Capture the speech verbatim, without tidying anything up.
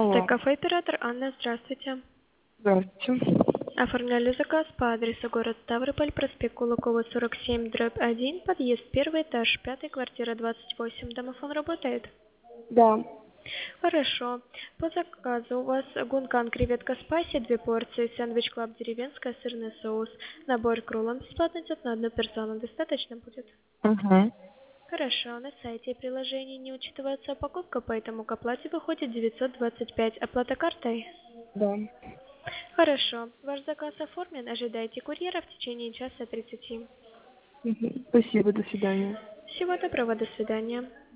Алло, Стейк-кафе «Оператор». Анна, здравствуйте. здравствуйте. Оформляли заказ по адресу город Ставрополь, проспект Кулакова, сорок семь, дробь один, подъезд первый этаж, пятый, квартира двадцать восемь. Домофон работает? Да, Хорошо. По заказу у вас гункан креветка спайси, две порции, сэндвич клаб деревенская, сырный соус. Набор к роллам бесплатно идет на одну персону. Достаточно будет? угу, Хорошо, на сайте и приложении не учитывается покупка, поэтому к оплате выходит девятьсот двадцать пять. Оплата картой? да. Хорошо. Ваш заказ оформлен. Ожидайте курьера в течение часа тридцати. Мгм. Спасибо, до свидания. Всего доброго. До свидания.